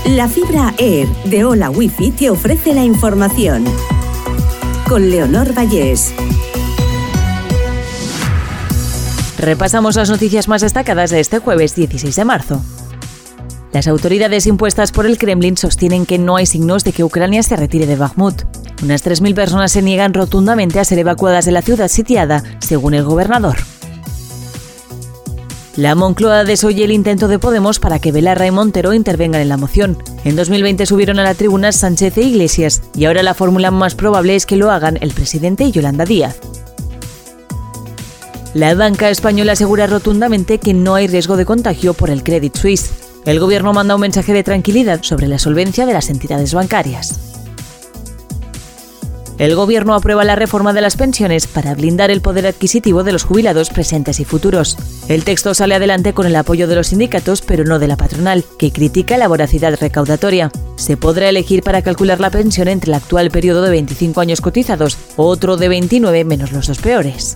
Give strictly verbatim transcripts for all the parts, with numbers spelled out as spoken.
La fibra Air de Hola Wifi te ofrece la información. Con Leonor Vallés. Repasamos las noticias más destacadas de este jueves dieciséis de marzo. Las autoridades impuestas por el Kremlin sostienen que no hay signos de que Ucrania se retire de Bakhmut. Unas tres mil personas se niegan rotundamente a ser evacuadas de la ciudad sitiada, según el gobernador. La Moncloa desoye el intento de Podemos para que Belarra y Montero intervengan en la moción. En dos mil veinte subieron a la tribuna Sánchez e Iglesias, y ahora la fórmula más probable es que lo hagan el presidente y Yolanda Díaz. La banca española asegura rotundamente que no hay riesgo de contagio por el Credit Suisse. El gobierno manda un mensaje de tranquilidad sobre la solvencia de las entidades bancarias. El gobierno aprueba la reforma de las pensiones para blindar el poder adquisitivo de los jubilados presentes y futuros. El texto sale adelante con el apoyo de los sindicatos, pero no de la patronal, que critica la voracidad recaudatoria. Se podrá elegir para calcular la pensión entre el actual periodo de veinticinco años cotizados o otro de veintinueve menos los dos peores.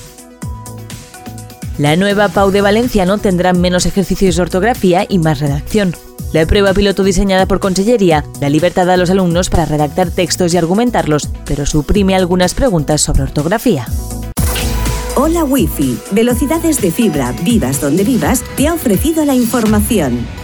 La nueva P A U de Valenciano tendrá menos ejercicios de ortografía y más redacción. La prueba piloto diseñada por Consellería da libertad a los alumnos para redactar textos y argumentarlos, pero suprime algunas preguntas sobre ortografía. Hola Wifi, velocidades de fibra, vivas donde vivas, te ha ofrecido la información.